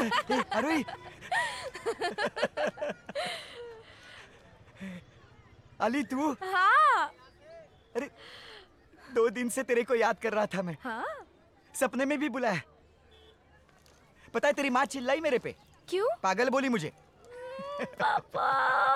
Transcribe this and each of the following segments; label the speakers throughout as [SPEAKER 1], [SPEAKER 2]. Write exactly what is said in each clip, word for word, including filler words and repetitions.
[SPEAKER 1] अरे अली तू?
[SPEAKER 2] हाँ।
[SPEAKER 1] अरे दो दिन से तेरे को याद कर रहा था मैं।
[SPEAKER 2] हाँ?
[SPEAKER 1] सपने में भी बुलाया। पता है तेरी माँ चिल्लाई मेरे पे।
[SPEAKER 2] क्यों?
[SPEAKER 1] पागल बोली मुझे।
[SPEAKER 2] पापा।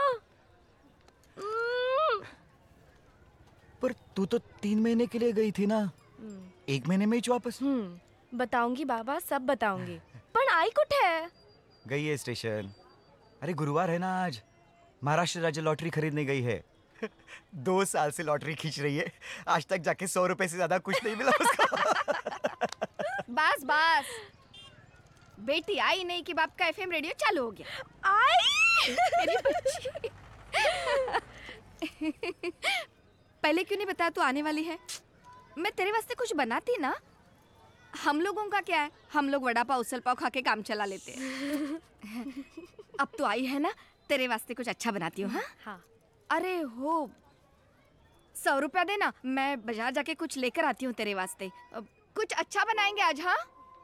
[SPEAKER 1] पर तू तो तीन महीने के लिए गई थी ना, एक महीने में ही वापस।
[SPEAKER 2] हम्म बताऊंगी बाबा, सब बताऊंगी। पर आई कुछ है?
[SPEAKER 1] गई है स्टेशन। अरे गुरुवार है ना आज, महाराष्ट्र राज्य लॉटरी खरीदने गई है। दो साल से लॉटरी खींच रही है, आज तक जाके सौ रुपए से ज्यादा कुछ नहीं मिला उसको।
[SPEAKER 3] बस बस, बेटी आई नहीं कि बाप का एफएम रेडियो चालू हो गया।
[SPEAKER 2] आई
[SPEAKER 3] मेरी बच्ची। पहले क्यों नहीं बताया तू आने वाली है? मैं तेरे वास्ते कुछ बनाती ना। हम लोगों का क्या है, हम लोग वड़ा पाव उसल पाव खा के काम चला लेते हैं। अब तो आई है ना, तेरे वास्ते कुछ अच्छा बनाती हूँ। हाँ
[SPEAKER 2] हाँ।
[SPEAKER 3] अरे हो, सौ रुपया देना, मैं बाजार जाके कुछ लेकर आती हूँ तेरे वास्ते। कुछ अच्छा बनाएंगे आज। हाँ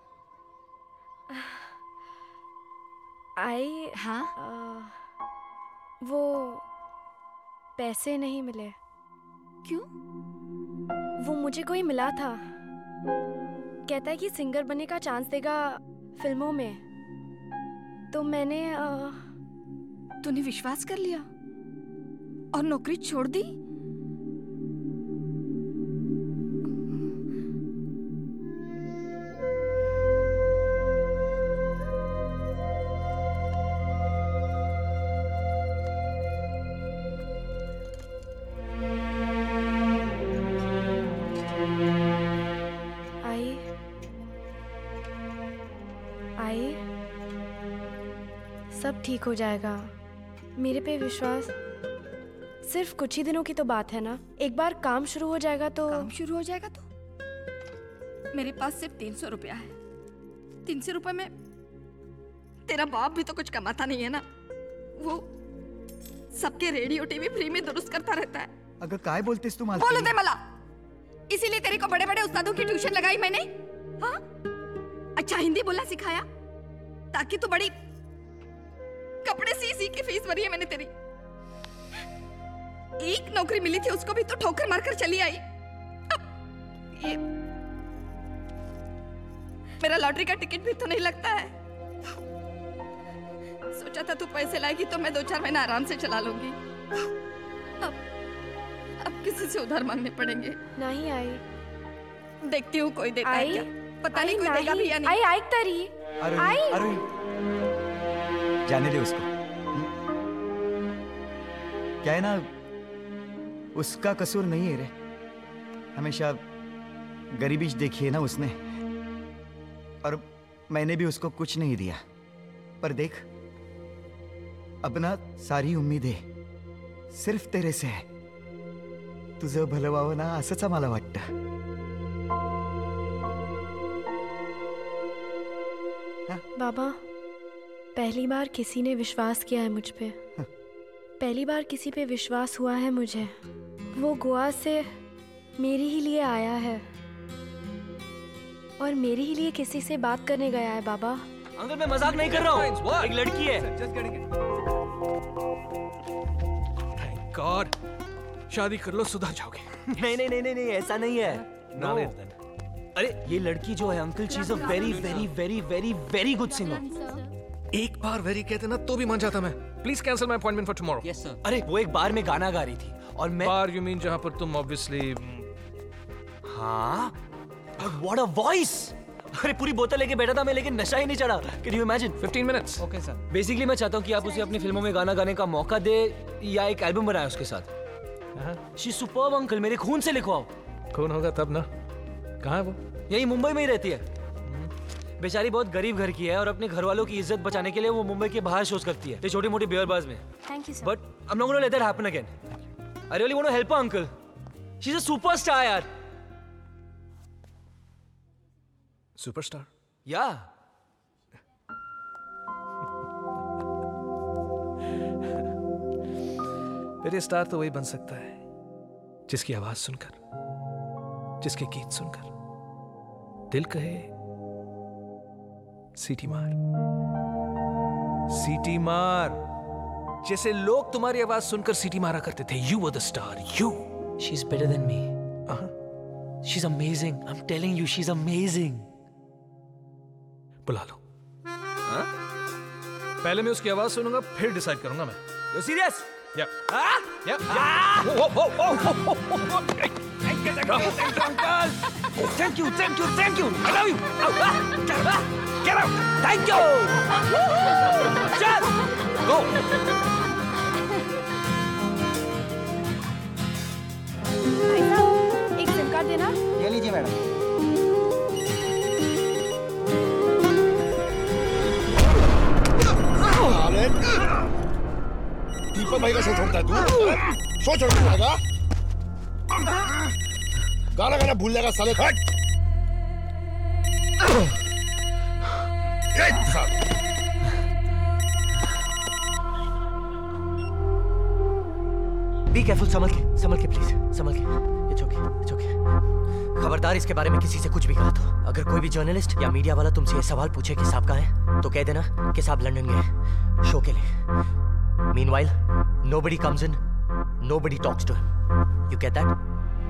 [SPEAKER 2] आई।
[SPEAKER 3] हाँ
[SPEAKER 2] आ, वो पैसे नहीं मिले।
[SPEAKER 3] क्यों?
[SPEAKER 2] वो मुझे कोई मिला था, कहता है कि सिंगर बनने का चांस देगा फिल्मों में। तो मैंने आ...
[SPEAKER 3] तूने विश्वास कर लिया और नौकरी छोड़ दी?
[SPEAKER 2] आई आई सब ठीक हो जाएगा, मेरे पे विश्वास। सिर्फ कुछ ही दिनों की तो बात है ना, एक बार काम शुरू हो जाएगा तो।
[SPEAKER 3] काम शुरू हो जाएगा तो? मेरे पास सिर्फ तीन सौ रुपया है। तीन सौ रुपये में तेरा बाप भी तो कुछ कमाता नहीं है ना। वो सबके रेडियो टीवी फ्री में दुरुस्त करता रहता है।
[SPEAKER 1] अगर काय बोलतेस तू?
[SPEAKER 3] बोलो दे मला, इसीलिए तेरे को बड़े बड़े उस्तादों की ट्यूशन लगाई मैंने। हाँ, अच्छा हिंदी बोलना सिखाया ताकि तू बड़ी कपड़े सी सी की फीस भरी है मैंने तेरी। एक नौकरी मिली थी, उसको भी तो ठोकर मारकर चली आई। अब ये मेरा लॉटरी का टिकट भी तो नहीं लगता है। सोचा था तू पैसे लाएगी तो मैं दो चार महीना आराम से चला लूंगी। अब अब किसी से उधार मांगने पड़ेंगे।
[SPEAKER 2] नहीं आई।
[SPEAKER 3] देखती हूँ कोई देता है क्या। पता
[SPEAKER 2] आई,
[SPEAKER 3] नहीं कोई देगा भी या नहीं।
[SPEAKER 2] आई आई तरी
[SPEAKER 1] अरे
[SPEAKER 2] आई।
[SPEAKER 1] अरे जाने दे उसको। क्या है ना, उसका कसूर नहीं है रे। हमेशा गरीबी देखी है ना उसने, और मैंने भी उसको कुछ नहीं दिया। पर देख, अब ना सारी उम्मीदें सिर्फ तेरे से है। तुझं भलं व्हावं ना, असंच मला वाटतं।
[SPEAKER 2] बाबा, पहली बार किसी ने विश्वास किया है मुझ पे। पहली बार किसी पे विश्वास हुआ है मुझे। वो गोवा से मेरे ही लिए आया है और मेरे ही लिए किसी से बात करने गया है। बाबा
[SPEAKER 4] अंकल, मैं मजाक नहीं कर रहा हूँ, एक लड़की है।
[SPEAKER 5] थैंक गॉड, शादी कर लो, सुधर जाओगे।
[SPEAKER 4] नहीं नहीं नहीं नहीं नहीं, ऐसा नहीं है। no. अरे ये लड़की जो है uncle, she is a very very very very very good singer.
[SPEAKER 5] एक बार वेरी कहते ना तो भी मान जाता मैं। Please cancel my appointment for tomorrow.
[SPEAKER 4] Yes sir. अरे वो एक बार में गाना गा रही थी और मैं।
[SPEAKER 5] बार यू मीन जहां पर तुम ऑब्वियसली।
[SPEAKER 4] हाँ, बट व्हाट अ वॉइस। अरे पूरी बोतल लेके बैठा था मैं, लेकिन नशा ही नहीं चढ़ा। Can you imagine?
[SPEAKER 5] Fifteen minutes.
[SPEAKER 4] Okay sir. Basically मैं चाहता हूँ कि आप उसे अपनी फिल्मों में गाना गाने का मौका दे या एक एल्बम बनाए उसके साथ। शी इज सुपर्ब अंकल, मेरे खून से लिखवाओ।
[SPEAKER 5] खून होगा तब ना। कहाँ है वो?
[SPEAKER 4] यही मुंबई में ही रहती है। बेचारी बहुत गरीब घर की है और अपने घर वालों की इज्जत बचाने के लिए वो मुंबई के बाहर शोज करती है, छोटी मोटी बियर बार्स में।
[SPEAKER 2] Thank you sir.
[SPEAKER 4] But I am not gonna let that happen again. I really want to help her uncle. She is a superstar यार।
[SPEAKER 5] सुपरस्टार?
[SPEAKER 4] या
[SPEAKER 5] मेरे स्टार तो वही बन सकता है जिसकी आवाज सुनकर, जिसके गीत सुनकर दिल कहे सीटी मार, सीटी मार, जैसे लोग तुम्हारी आवाज सुनकर सीटी मारा करते थे. You were the star. You.
[SPEAKER 4] She's better than me.
[SPEAKER 5] Uh-huh.
[SPEAKER 4] She's amazing. I'm telling you, she's amazing.
[SPEAKER 5] बुला लो. हाँ? पहले मैं उसकी आवाज सुनूंगा, फिर डिसाइड करूंगा मैं.
[SPEAKER 4] You're serious?
[SPEAKER 5] Yeah. Ah! Yeah. Ah! Oh, oh, oh, oh, oh, oh, oh. Thank you, thank you, thank you, uncle.
[SPEAKER 4] Thank you, thank you, thank you. I love you. Oh, ah, get out. Get out. Thank you. Just go.
[SPEAKER 2] भाई साहब, एक SIM card देना.
[SPEAKER 1] ये लीजिए madam.
[SPEAKER 6] दीपक भाई का show छोड़ता है तू? शो छोड़ देगा? गाना गाना भूल जाएगा साले. हट!
[SPEAKER 4] Be careful, संभल के, संभल के प्लीज, संभल के. It's okay, it's okay. खबरदार इसके बारे में किसी से कुछ भी कहा तो. अगर कोई भी जर्नलिस्ट या मीडिया वाला तुमसे ये सवाल पूछे कि साहब कहाँ हैं, तो कह देना कि साहब लंदन गए शो के लिए. Meanwhile, nobody comes in, nobody talks to him. You get that?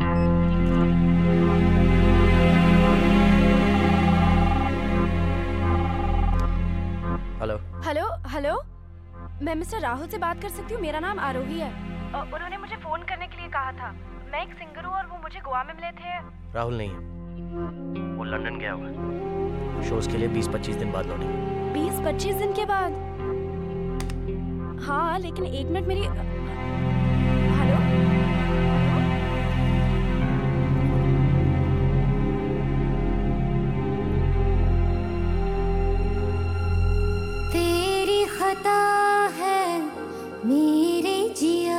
[SPEAKER 4] Hello.
[SPEAKER 2] Hello hello, मैं मिस्टर राहुल से बात कर सकती हूँ? मेरा नाम आरोही है. अ, उन्होंने मुझे फोन करने के लिए कहा था. मैं एक सिंगर हूँ और वो मुझे गोवा में मिले थे.
[SPEAKER 4] राहुल नहीं है, वो लंदन गया होगा. शोज के लिए बीस पच्चीस दिन बाद लौटेंगे.
[SPEAKER 2] बीस पच्चीस दिन के बाद? हाँ, लेकिन एक मिनट मेरी. हेलो.
[SPEAKER 7] तेरी खता है मेरे जिया,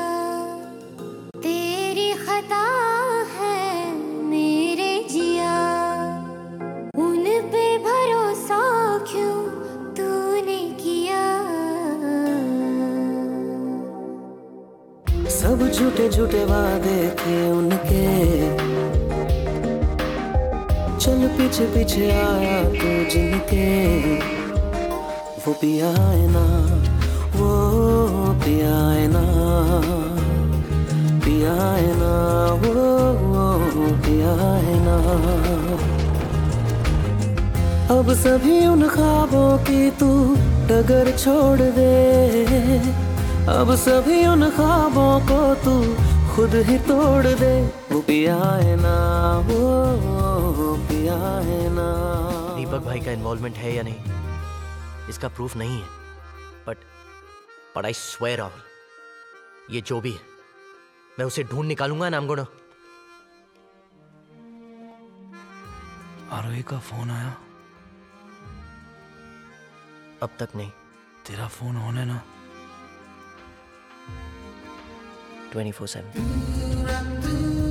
[SPEAKER 7] तेरी खता है मेरे जिया, उन पे भरोसा क्यों तूने किया.
[SPEAKER 8] सब झूठे झूठे वादे थे उनके, चल पीछे पीछे आया तू जिनके. वो पिया है ना, वो पिया है ना, पिया है ना, वो पिया है ना. अब सभी उन ख्वाबों की तू डगर छोड़ दे, अब सभी उन ख्वाबों को तू खुद ही तोड़ दे. वो पिया है ना, वो पिया है ना.
[SPEAKER 4] दीपक भाई का इन्वॉल्वमेंट है या नहीं इसका प्रूफ नहीं है, but but I swear Rahul, ये जो भी है मैं उसे ढूंढ निकालूंगा. ना गोना.
[SPEAKER 5] आरोही का फोन आया?
[SPEAKER 4] अब तक नहीं.
[SPEAKER 5] तेरा फोन ऑन है ना?
[SPEAKER 4] Twenty four seven.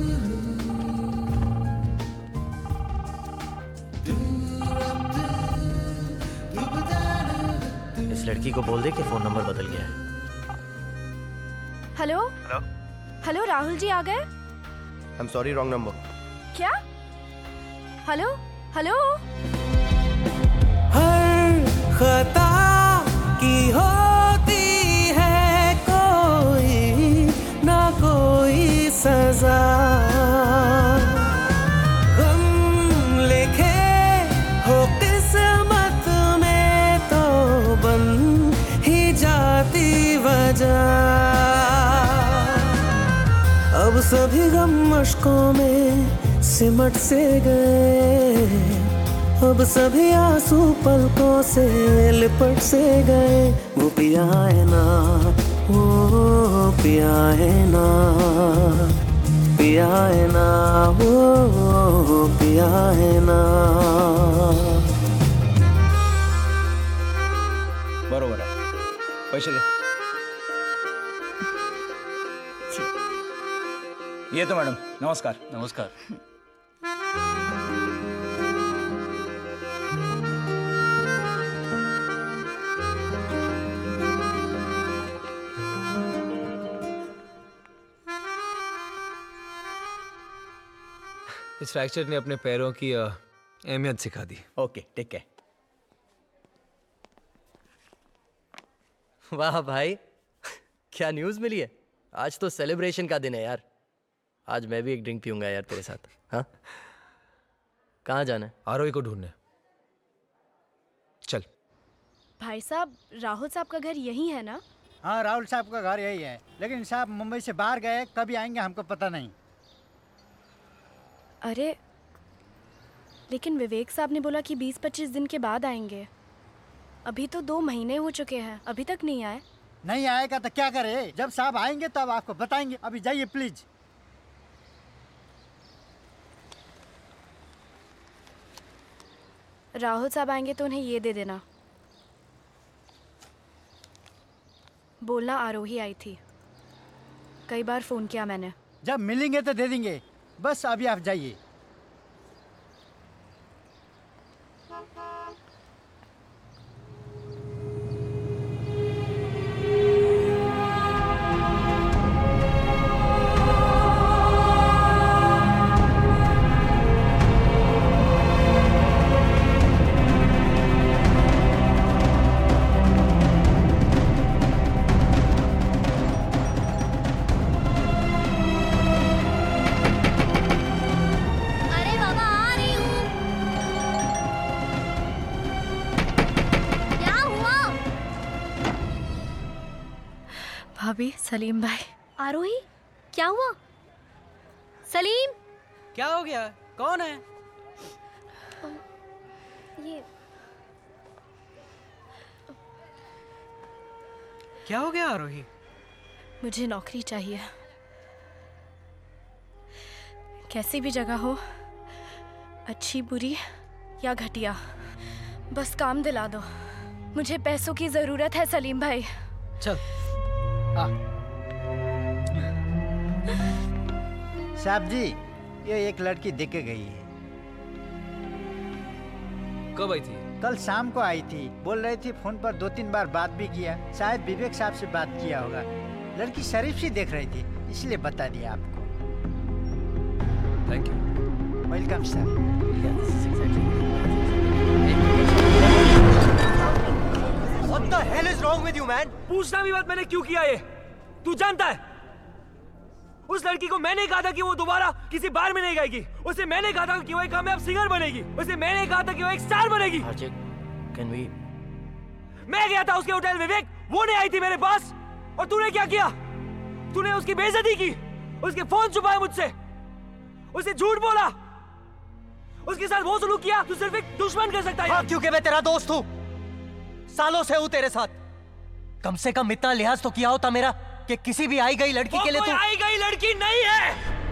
[SPEAKER 4] इस लड़की को बोल दे कि फोन नंबर बदल गया है.
[SPEAKER 2] Hello
[SPEAKER 1] hello.
[SPEAKER 2] Hello, Rahul ji आ गए?
[SPEAKER 1] I am sorry, wrong number.
[SPEAKER 2] क्या? Hello hello.
[SPEAKER 8] हर खता की होती है कोई ना कोई सजा, गम लिखे हो किस्मत में तो बन ही जाती वजह. अब सभी गम मुश्कों में सिमट से गए, अब सभी आंसू पलकों से लिपट से गए. वो पिया है ना, वो पिया है ना, पिया है ना, वो पिया है ना.
[SPEAKER 1] बरोबर आहे. पैसे दे. येतो मॅडम. नमस्कार.
[SPEAKER 4] नमस्कार.
[SPEAKER 5] इस फ्रैक्चर ने अपने पैरों की अ, अहमियत सिखा दी.
[SPEAKER 1] Okay, take care.
[SPEAKER 4] वाह भाई, क्या न्यूज़ मिली है? आज तो सेलिब्रेशन का दिन है यार। आज मैं भी एक ड्रिंक पीऊंगा यार तेरे साथ। हाँ, कहाँ जाना है?
[SPEAKER 5] आरोही को ढूंढने। चल।
[SPEAKER 2] भाई साहब, राहुल साहब का घर यही है ना?
[SPEAKER 9] हाँ, राहुल साहब का घर यही है, लेकिन साहब मुंबई से बाहर गए, कभी आएंगे हमको पता नहीं।
[SPEAKER 2] अरे लेकिन विवेक साहब ने बोला कि बीस पच्चीस दिन के बाद आएंगे। अभी तो दो महीने हो चुके हैं, अभी तक नहीं आए।
[SPEAKER 9] नहीं आएगा तो क्या करे, जब साहब आएंगे तब आपको बताएंगे। अभी जाइए प्लीज।
[SPEAKER 2] राहुल साहब आएंगे तो उन्हें ये दे देना। बोलना आरोही आई थी, कई बार फोन किया मैंने।
[SPEAKER 9] जब मिलेंगे तो दे देंगे, बस अभी आप जाइए।
[SPEAKER 7] अरे बाबा आ रही हूँ। क्या हुआ?
[SPEAKER 2] भाभी, सलीम भाई।
[SPEAKER 7] आरोही, क्या हुआ? सलीम,
[SPEAKER 10] क्या हो गया? कौन है?
[SPEAKER 7] ये
[SPEAKER 10] क्या हो गया आरोही?
[SPEAKER 2] मुझे नौकरी चाहिए, कैसी भी जगह हो, अच्छी बुरी या घटिया, बस काम दिला दो। मुझे पैसों की जरूरत है सलीम भाई।
[SPEAKER 10] चल।
[SPEAKER 9] आ। साहब जी, ये एक लड़की देख के गई है।
[SPEAKER 5] कब आई थी?
[SPEAKER 9] कल शाम को आई थी, बोल रही थी फोन पर दो तीन बार बात भी किया, शायद विवेक साहब से बात किया होगा। लड़की शरीफ सी देख रही थी, इसलिए बता दिया आपको।
[SPEAKER 5] Thank you.
[SPEAKER 9] Welcome sir.
[SPEAKER 4] What the hell is wrong with you, man?
[SPEAKER 5] पूछना भी बात मैंने क्यों किया ये? तू जानता है? उस लड़की को मैंने कहा था कि वो दोबारा किसी बार में नहीं गाएगी। उसे मैंने कहा था कि वो एक कामयाब सिंगर बनेगी। उसे मैंने कहा था कि वो एक स्टार बनेगी।
[SPEAKER 4] RJ, can we?
[SPEAKER 5] मैं गया था उसके होटल विवेक, वो नहीं आई थी मेरे पास। और तूने क्या किया? तूने उसकी बेइज्जती की, उसके फोन छुपाए मुझसे, उसे झूठ बोला, उसके साथ वो सलूक किया। तू सिर्फ एक दुश्मन कर सकता है।
[SPEAKER 4] हाँ, क्योंकि मैं तेरा दोस्त हूँ, सालों से हूँ तेरे साथ। कम से कम इतना लिहाज तो किया होता मेरा कि किसी भी आई गई लड़की के लिए
[SPEAKER 5] कोई
[SPEAKER 4] तू
[SPEAKER 5] आई गई लड़की नहीं है।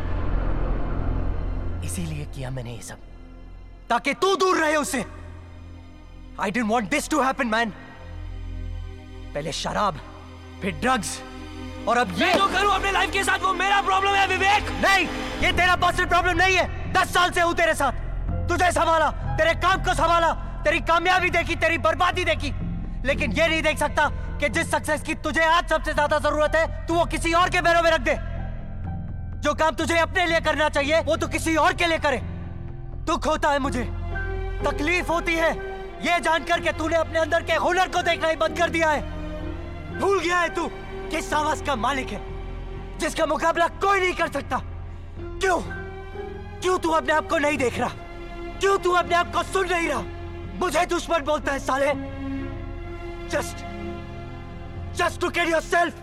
[SPEAKER 4] इसीलिए किया मैंने ये सब, ताकि तू दूर रहे उससे। I didn't want this to happen, man. पहले शराब, फिर ड्रग्स, और अब ये
[SPEAKER 5] मैं जो करूं अपने लाइफ के साथ वो मेरा प्रॉब्लम है विवेक।
[SPEAKER 4] नहीं, ये तेरा पर्सनल प्रॉब्लम नहीं है। दस साल से हूं तेरे साथ, तुझे संभाला, तेरे काम को संभाला, तेरी कामयाबी देखी, तेरी बर्बादी देखी, लेकिन ये नहीं देख सकता कि जिस सक्सेस की तुझे आज सबसे ज्यादा जरूरत है, तू वो किसी और के पैरों में रख दे। जो काम तुझे अपने लिए करना चाहिए वो तू किसी और के लिए करे। दुख होता है मुझे, तकलीफ होती है ये जानकर के तूने अपने अंदर के हुनर को देखना ही बंद कर दिया है। भूल गया है तू किस आवाज का मालिक है, जिसका मुकाबला कोई नहीं कर सकता। क्यों क्यों तू अपने आप को नहीं देख रहा? क्यों तू अपने आप को सुन नहीं रहा? मुझे दुश्मन बोलता है साले। Just just look at yourself.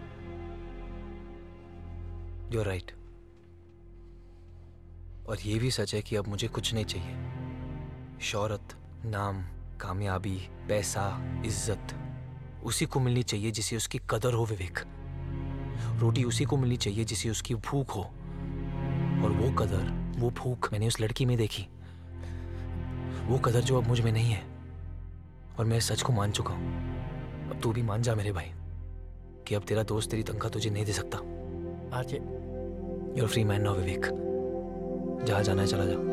[SPEAKER 5] You're right. और ये भी सच है कि अब मुझे कुछ नहीं चाहिए। शौहरत, नाम, कामयाबी, पैसा, इज्जत उसी को मिलनी चाहिए जिसे उसकी कदर हो विवेक। रोटी उसी को मिलनी चाहिए जिसे उसकी भूख हो, और वो कदर, वो भूख मैंने उस लड़की में देखी। वो कदर जो अब मुझ में नहीं है, और मैं सच को मान चुका हूं। अब तू भी मान जा मेरे भाई कि अब तेरा दोस्त तेरी तनख्वाह तुझे नहीं दे सकता।
[SPEAKER 4] RJ,
[SPEAKER 5] You're a free man now, Vivek. जहां जाना है चला जा।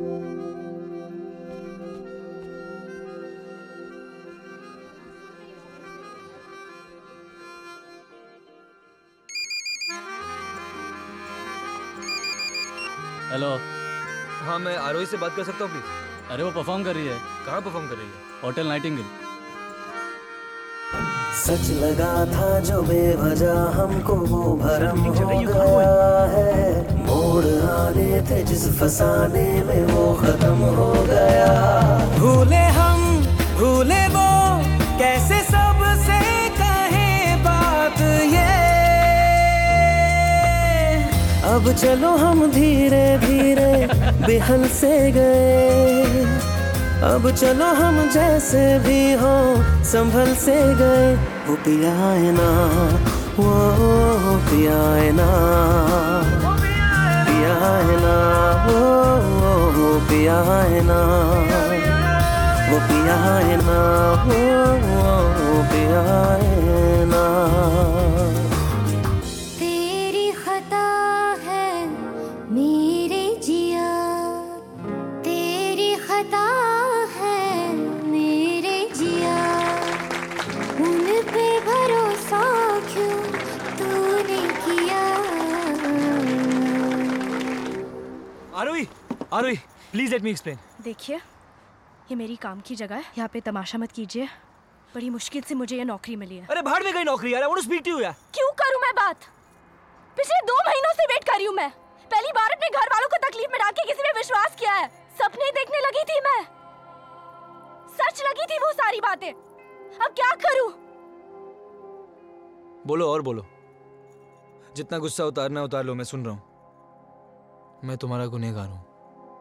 [SPEAKER 11] हेलो।
[SPEAKER 5] हाँ, मैं आरोही से बात कर सकता हूँ प्लीज?
[SPEAKER 11] अरे वो परफॉर्म कर रही है।
[SPEAKER 5] कहाँ परफॉर्म कर रही है?
[SPEAKER 11] Hotel Nightingale.
[SPEAKER 8] सच लगा था जो बेवजह हमको वो भरम हो गया है। मोड़ आने थे जिस फसाने में वो खत्म हो गया। भूले हम भूले वो कैसे सबसे कहे बात ये। अब चलो हम धीरे धीरे बेहल से गए। अब चलो हम जैसे भी हो संभल से गए। वो पियाए ना वो पियाए ना पियाए ना वो पियाए ना वो पियाए ना वो पियाए ना।
[SPEAKER 7] तेरी खता है मेरे जिया, तेरी खता है मेरे जिया। उन पे भरोसा क्यों तूने किया।
[SPEAKER 5] Arohi, Arohi, please let me explain.
[SPEAKER 2] देखिए, ये मेरी काम की जगह है, यहाँ पे तमाशा मत कीजिए। बड़ी मुश्किल से मुझे ये नौकरी मिली है।
[SPEAKER 5] अरे भाड़ में गई नौकरी यार, I want to speak to you यार।
[SPEAKER 2] क्यों करूं मैं बात? पिछले दो महीनों से वेट कर रही हूँ मैं। पहली बार अपने घर वालों को तकलीफ में डाल के किसी पे विश्वास किया है। सपने देखने लगी थी मैं, सच लगी थी वो सारी बातें। अब क्या करूं?
[SPEAKER 5] बोलो और बोलो, जितना गुस्सा उतारना उतार लो, मैं सुन रहा हूँ। मैं तुम्हारा गुनहगार हूँ।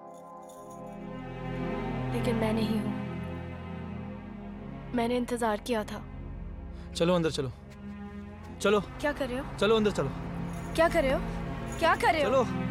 [SPEAKER 2] लेकिन मैं नहीं हूँ। मैंने इंतजार किया था।
[SPEAKER 5] चलो अंदर चलो, चलो
[SPEAKER 2] क्या कर रहे हो?
[SPEAKER 5] चलो अंदर चलो,
[SPEAKER 2] क्या कर रहे हो? क्या कर रहे हो?
[SPEAKER 5] चलो।